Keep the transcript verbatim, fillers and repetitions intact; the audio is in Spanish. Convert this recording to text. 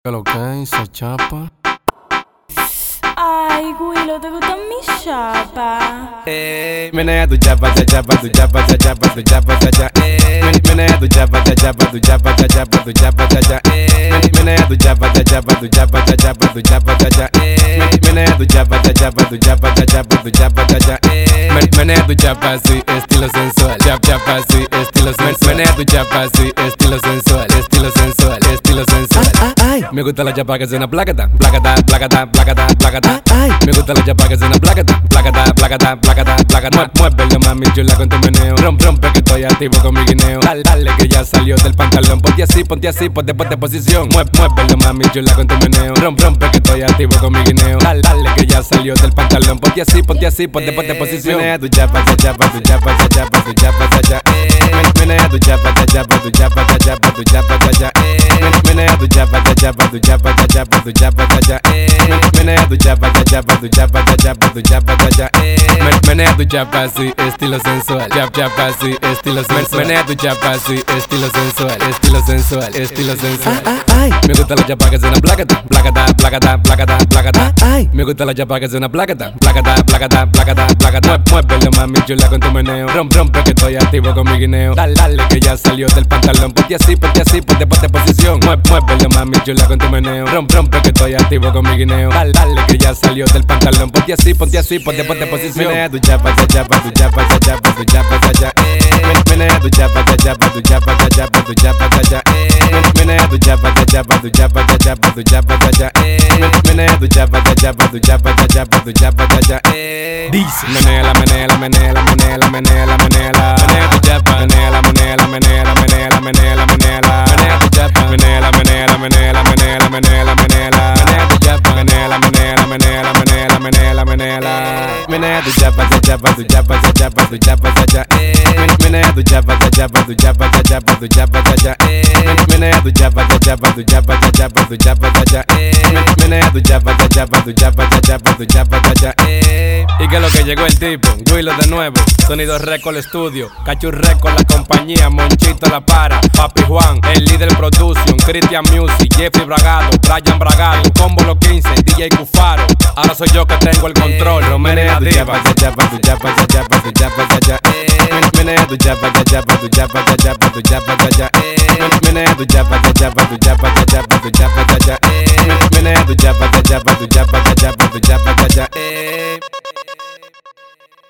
¿Qué lo que se chapa? Ay, Willow, ¿te gustan mis chapas? Eh, menea tu chapa, cha chapa, tu chapa, cha chapa, tu chapa, cha cha. Eh, menea tu chapa, cha chapa, tu chapa, cha chapa, tu chapa, cha cha. Eh, menea tu chapa, cha chapa, tu chapa, cha chapa, tu chapa, cha cha. Eh, menea tu chapa, cha chapa, tu chapa, cha chapa, tu chapa, cha cha. Eh, menea tu chapa, sí, estilo sensual. Chap chapa, sí, estilo sensual. Menea tu chapa, sí, estilo sensual, estilo sensual, estilo sensual. Ay, Me gusta la chapa que suena placata, placata, placata, placata, placata. ay, Me gusta la chapa que suena placata, placata, placata, placata, placata. Muévelo mami chula con tu meneo. Rompe, rompe que estoy activo con mi guineo. Dale, dale que ya salió del pantalón. Ponte así, ponte así, ponte, ponte posición. Mueve, muévelo mami chula con tu meneo. Rompe, rompe que estoy activo con mi guineo. Dale, dale que ya salió del pantalón. Ponte así, ponte así, ponte, ponte posición. Menea tu chapa, cha chapa, tu chapa, cha chapa, tu chapa, cha cha. Menea tu chapa, cha chapa, tu chapa, cha chapa, tu chapa, cha cha. Menea tu chapa, cha chapa, tu chapa, cha chapa, tu chapa, cha cha. Menea tu chapa, cha chapa, tu chapa, cha chapa, tu chapa, cha cha. Menea tu chapa, sí, estilo sensual. Chap chapa, sí, estilo sensual. Menea tu chapa, sí, estilo sensual, estilo sensual, estilo sensual. ay, Me gusta la chapa que suena placata, placata, placata, placata, placata. ay, Me gusta la chapa que suena placata, placata, placata, placata, placata. Muévelo mami chula con tu meneo. Rompe, rompe que estoy activo con mi guineo. Dale, dale que ya salió del pantalón. Ponte así, ponte así, ponte, ponte posición. Mueve, muévelo mami chula con tu meneo. Rompe, rompe que estoy activo con mi guineo. Dale, dale que ya salió del pantalón. Ponte así, ponte así, ponte, ponte posición. Menea tu chapa, cha chapa, tu chapa, cha chapa, tu chapa, cha cha. Menea tu chapa, cha chapa, tu chapa, cha chapa, tu chapa, cha cha. Menea tu chapa, cha chapa, tu chapa, cha chapa, tu chapa, cha cha. Menea tu chapa, cha chapa, tu chapa, cha chapa, tu chapa, cha cha. Dice meneala, meneala, meneala, meneala, meneala, meneala. Menea tu chapa, meneala, meneala, meneala, meneala, meneala, meneala. Menea tu chapa, meneala, meneala, meneala, meneala, meneala, meneala. Menea tu chapa, meneala, meneala, meneala, meneala, meneala, meneala. Menea tu chapa, cha chapa, tu chapa, cha chapa, tu chapa, cha cha. Menea tu chapa, cha chapa, tu chapa, cha chapa, tu chapa, cha cha. Menea tu chapa, cha chapa, tu chapa, cha chapa, tu chapa, cha cha. Menea tu chapa, cha chapa, tu chapa, cha chapa, tu chapa, cha cha. Y que lo que llegó el tipo, Willow de nuevo, Sonido Record Studio, Cachu Record la compañía, Monchito la para, Papi Juan, el líder production, Christian Music, Jeffrey Bragado, Brian Bragado, Combo Los quince, D J Cufaro, ahora soy yo que tengo el control, Romero Diva. Cha chapa, tu chapa, cha chapa, tu chapa, cha cha. Menea tu chapa, cha chapa, tu chapa, cha chapa, tu chapa, cha cha. Menea tu chapa, cha chapa, tu chapa, cha chapa, tu chapa, cha cha. Menea tu chapa, cha chapa, tu chapa, cha chapa, tu chapa, cha cha.